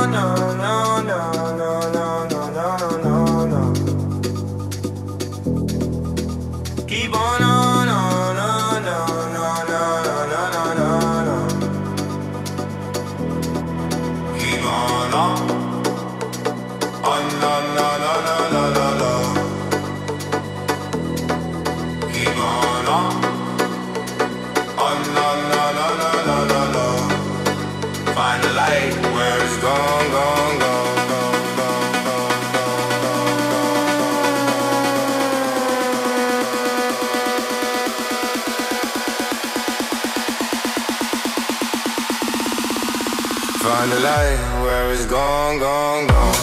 Find the light where it's gone, gone, gone.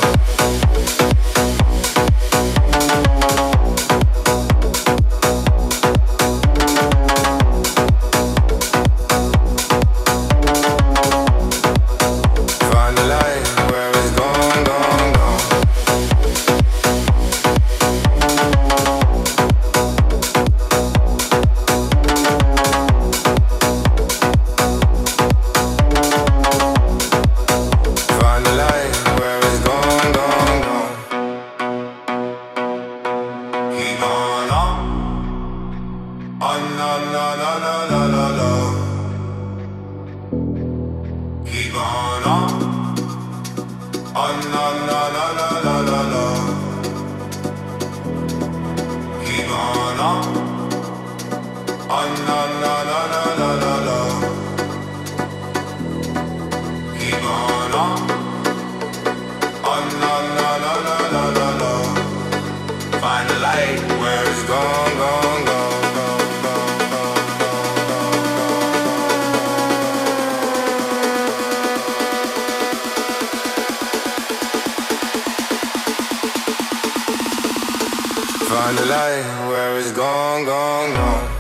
Find the light where it's gone, gone, gone. Find the light where it's gone, gone, gone. Keep on, no, no, no, no, no, no, no. Keep on, no, no, no, no, no, no, no. Keep on, no, no, no, no, no, no, no. Keep on, no, no, no, no, no, no, no. Find the light where it's gone, gone, gone, gone, gone, gone, gone. Find the light where it's gone, gone, gone.